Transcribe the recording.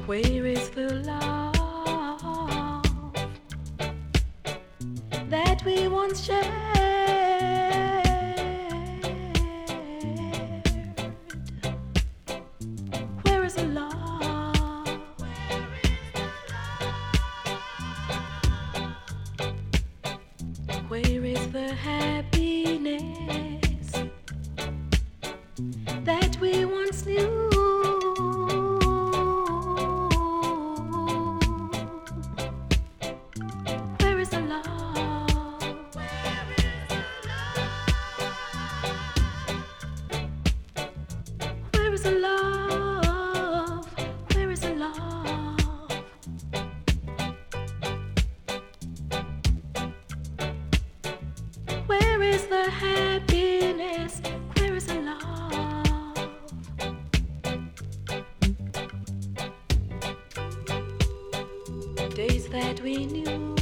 Where is the love that we once shared? Where is the love? Where is the happiness that we once knew? Where is the love? Where is the love? Where is the love? Where is the happiness? Where is the love? Days that we knew